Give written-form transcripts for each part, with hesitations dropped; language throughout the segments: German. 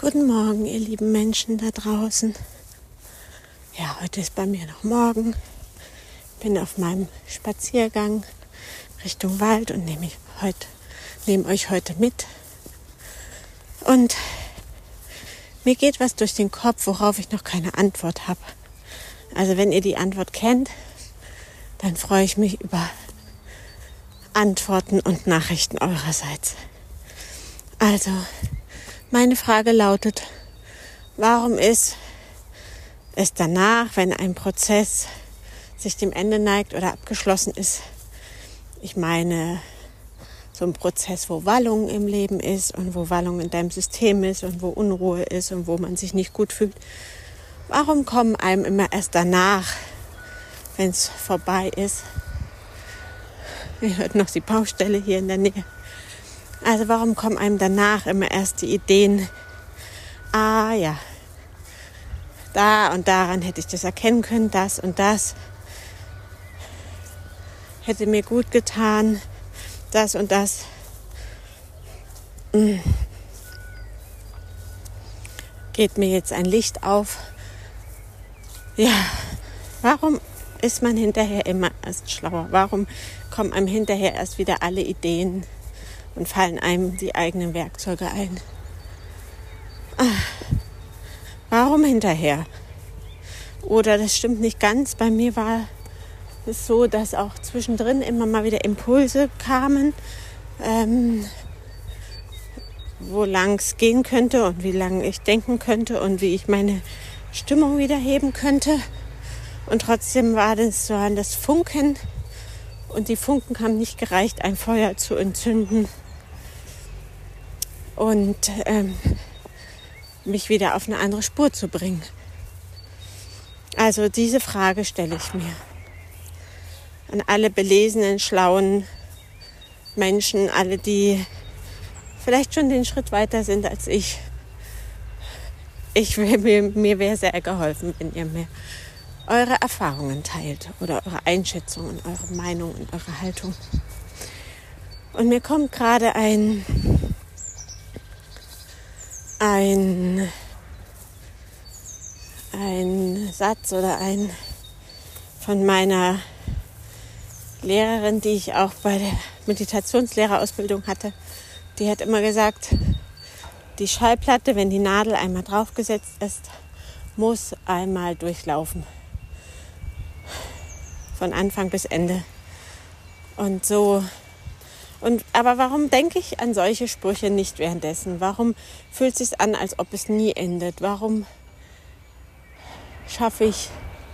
Guten Morgen, ihr lieben Menschen da draußen. Ja, heute ist bei mir noch Morgen. Bin auf meinem Spaziergang Richtung Wald und nehme euch heute mit. Und mir geht was durch den Kopf, worauf ich noch keine Antwort habe. Also wenn ihr die Antwort kennt, dann freue ich mich über Antworten und Nachrichten eurerseits. Also, meine Frage lautet, warum ist es danach, wenn ein Prozess sich dem Ende neigt oder abgeschlossen ist, ich meine, so ein Prozess, wo Wallung im Leben ist und wo Wallung in deinem System ist und wo Unruhe ist und wo man sich nicht gut fühlt, warum kommen einem immer erst danach, wenn es vorbei ist? Ihr hört noch die Baustelle hier in der Nähe. Also warum kommen einem danach immer erst die Ideen, ja, da und daran hätte ich das erkennen können, das und das hätte mir gut getan, das und das. Geht mir jetzt ein Licht auf. Ja, warum ist man hinterher immer erst schlauer? Warum kommen einem hinterher erst wieder alle Ideen und fallen einem die eigenen Werkzeuge ein? Warum hinterher? Oder das stimmt nicht ganz. Bei mir war es so, dass auch zwischendrin immer mal wieder Impulse kamen, wo lang es gehen könnte und wie lange ich denken könnte und wie ich meine Stimmung wieder heben könnte. Und trotzdem waren das Funken und die Funken haben nicht gereicht, ein Feuer zu entzünden und mich wieder auf eine andere Spur zu bringen. Also diese Frage stelle ich mir an alle belesenen, schlauen Menschen, alle, die vielleicht schon den Schritt weiter sind als ich. Mir wäre sehr geholfen, wenn ihr mir eure Erfahrungen teilt oder eure Einschätzungen, eure Meinung und eure Haltung. Und mir kommt gerade ein Satz oder von meiner Lehrerin, die ich auch bei der Meditationslehrerausbildung hatte. Die hat immer gesagt, die Schallplatte, wenn die Nadel einmal draufgesetzt ist, muss einmal durchlaufen. Von Anfang bis Ende. Und so. Aber warum denke ich an solche Sprüche nicht währenddessen? Warum fühlt es sich an, als ob es nie endet? Warum schaffe ich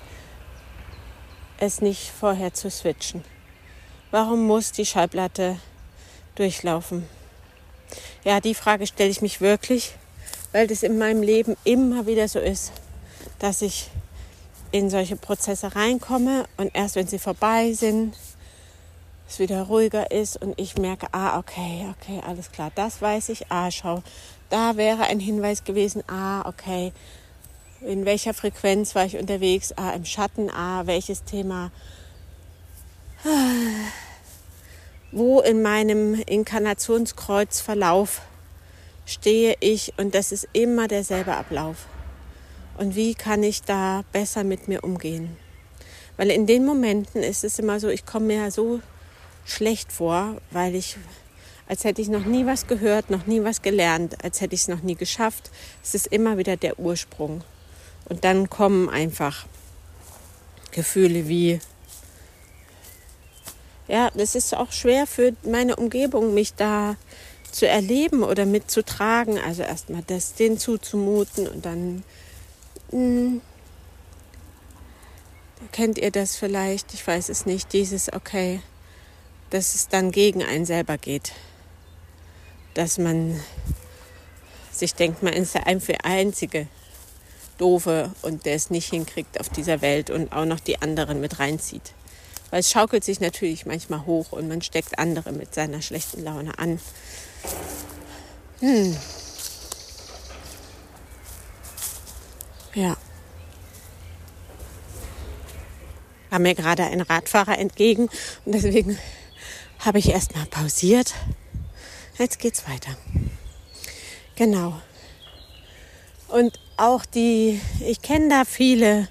es nicht vorher zu switchen? Warum muss die Schallplatte durchlaufen? Ja, die Frage stelle ich mich wirklich, weil das in meinem Leben immer wieder so ist, dass ich in solche Prozesse reinkomme und erst wenn sie vorbei sind, es wieder ruhiger ist und ich merke, okay, alles klar, das weiß ich, schau, da wäre ein Hinweis gewesen, okay, in welcher Frequenz war ich unterwegs, im Schatten, welches Thema, wo in meinem Inkarnationskreuzverlauf stehe ich und das ist immer derselbe Ablauf. Und wie kann ich da besser mit mir umgehen? Weil in den Momenten ist es immer so, ich komme mir so schlecht vor, als hätte ich noch nie was gehört, noch nie was gelernt, als hätte ich es noch nie geschafft. Es ist immer wieder der Ursprung. Und dann kommen einfach Gefühle wie, das ist auch schwer für meine Umgebung, mich da zu erleben oder mitzutragen. Also erstmal denen zuzumuten und dann kennt ihr das vielleicht, ich weiß es nicht, dass es dann gegen einen selber geht. Dass man sich denkt, man ist der einzige Doofe und der es nicht hinkriegt auf dieser Welt und auch noch die anderen mit reinzieht. Weil es schaukelt sich natürlich manchmal hoch und man steckt andere mit seiner schlechten Laune an. Ja. Kam mir gerade ein Radfahrer entgegen und deswegen habe ich erstmal pausiert. Jetzt geht's weiter. Genau. Und auch ich kenne da viele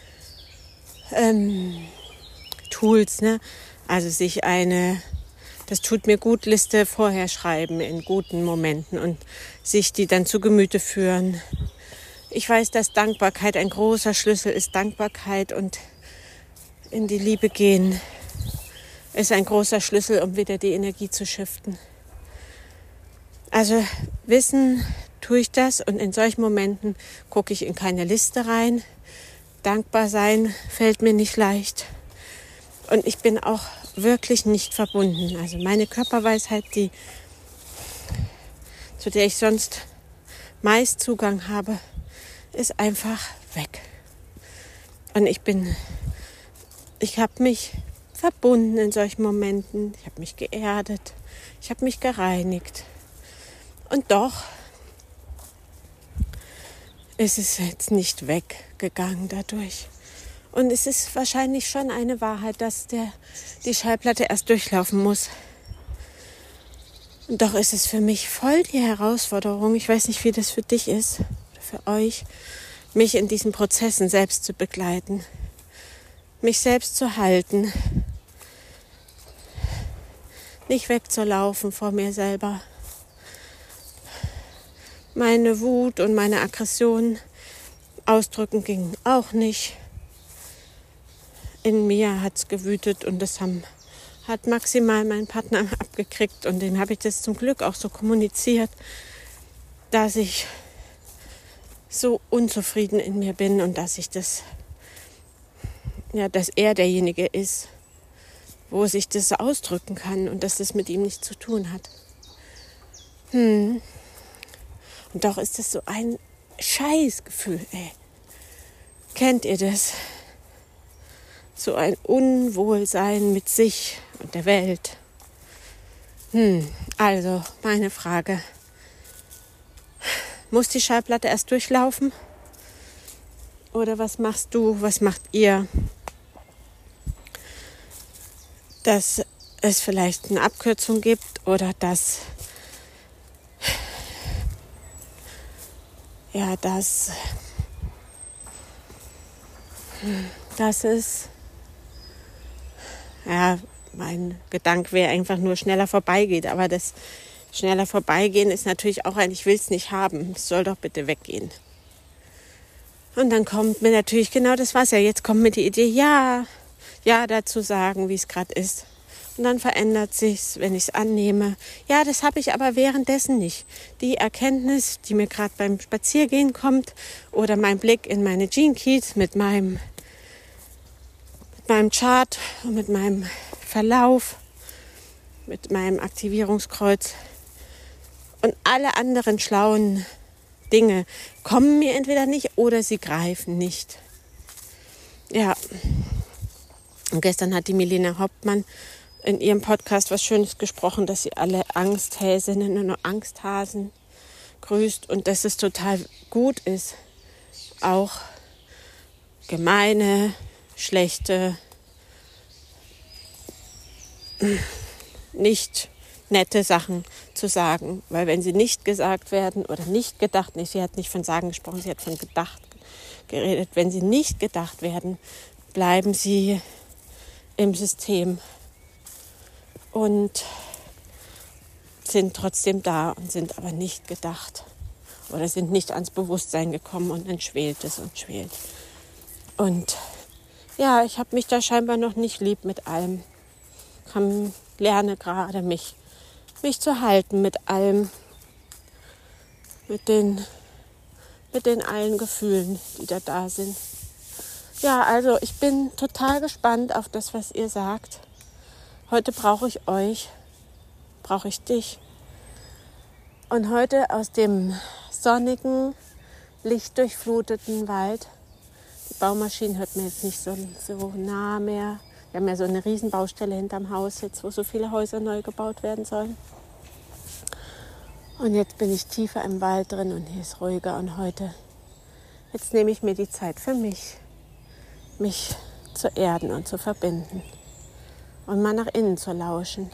Tools, ne? Also sich das tut mir gut Liste vorher schreiben in guten Momenten und sich die dann zu Gemüte führen. Ich weiß, dass Dankbarkeit ein großer Schlüssel ist. Dankbarkeit und in die Liebe gehen ist ein großer Schlüssel, um wieder die Energie zu shiften. Also wissen tue ich das und in solchen Momenten gucke ich in keine Liste rein. Dankbar sein fällt mir nicht leicht. Und ich bin auch wirklich nicht verbunden. Also meine Körperweisheit, zu der ich sonst meist Zugang habe, ist einfach weg. Und ich habe mich verbunden in solchen Momenten. Ich habe mich geerdet. Ich habe mich gereinigt. Und doch ist es jetzt nicht weggegangen dadurch. Und es ist wahrscheinlich schon eine Wahrheit, dass die Schallplatte erst durchlaufen muss. Und doch ist es für mich voll die Herausforderung, ich weiß nicht, wie das für dich ist, oder für euch, mich in diesen Prozessen selbst zu begleiten, mich selbst zu halten, nicht wegzulaufen vor mir selber, meine Wut und meine Aggression ausdrücken ging auch nicht. In mir hat es gewütet und das hat maximal mein Partner abgekriegt und dem habe ich das zum Glück auch so kommuniziert, dass ich so unzufrieden in mir bin und dass dass er derjenige ist, wo sich das ausdrücken kann und dass das mit ihm nichts zu tun hat. Und doch ist das so ein Scheißgefühl, ey. Kennt ihr das? So ein Unwohlsein mit sich und der Welt. Also, meine Frage. Muss die Schallplatte erst durchlaufen? Oder was machst du, was macht ihr? Dass es vielleicht eine Abkürzung gibt oder dass es mein Gedanke wäre einfach nur schneller vorbeigeht. Aber das schneller vorbeigehen ist natürlich auch ich will es nicht haben. Es soll doch bitte weggehen. Und dann kommt mir natürlich genau das war's ja. Jetzt kommt mir die Idee, ja dazu sagen, wie es gerade ist. Und dann verändert sich's, wenn ich es annehme. Ja, das habe ich aber währenddessen nicht. Die Erkenntnis, die mir gerade beim Spaziergehen kommt oder mein Blick in meine Gene Keys mit meinem Chart und mit meinem Verlauf, mit meinem Aktivierungskreuz und alle anderen schlauen Dinge kommen mir entweder nicht oder sie greifen nicht. Ja, und gestern hat die Milena Hauptmann in ihrem Podcast was Schönes gesprochen, dass sie alle Angsthäsinnen und Angsthasen grüßt und dass es total gut ist, auch gemeine, schlechte, nicht nette Sachen zu sagen. Weil wenn sie nicht gesagt werden oder nicht gedacht, sie hat nicht von Sagen gesprochen, sie hat von gedacht geredet. Wenn sie nicht gedacht werden, bleiben sie im System und sind trotzdem da und sind aber nicht gedacht oder sind nicht ans Bewusstsein gekommen und dann schwelt es und schwelt. Und ja, ich habe mich da scheinbar noch nicht lieb mit allem. Lerne gerade mich zu halten mit allem, mit den allen Gefühlen, die da sind. Ja, also ich bin total gespannt auf das, was ihr sagt. Heute brauche ich euch, brauche ich dich. Und heute aus dem sonnigen, lichtdurchfluteten Wald. Die Baumaschinen hört man jetzt nicht so nah mehr. Wir haben ja so eine Riesenbaustelle hinterm Haus jetzt, wo so viele Häuser neu gebaut werden sollen. Und jetzt bin ich tiefer im Wald drin und hier ist ruhiger. Und jetzt nehme ich mir die Zeit für mich zu erden und zu verbinden. Und mal nach innen zu lauschen.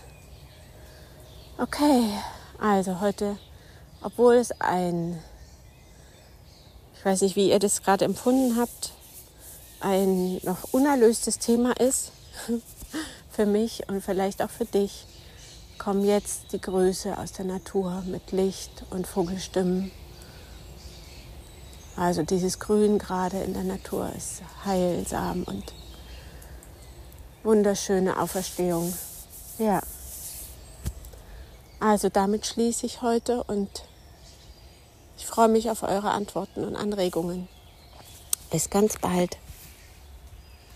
Okay, also heute, obwohl es ein ich weiß nicht, wie ihr das gerade empfunden habt, ein noch unerlöstes Thema ist für mich und vielleicht auch für dich, kommen jetzt die Grüße aus der Natur mit Licht und Vogelstimmen. Also dieses Grün gerade in der Natur ist heilsam und wunderschöne Auferstehung. Ja, also damit schließe ich heute und ich freue mich auf eure Antworten und Anregungen. Bis ganz bald.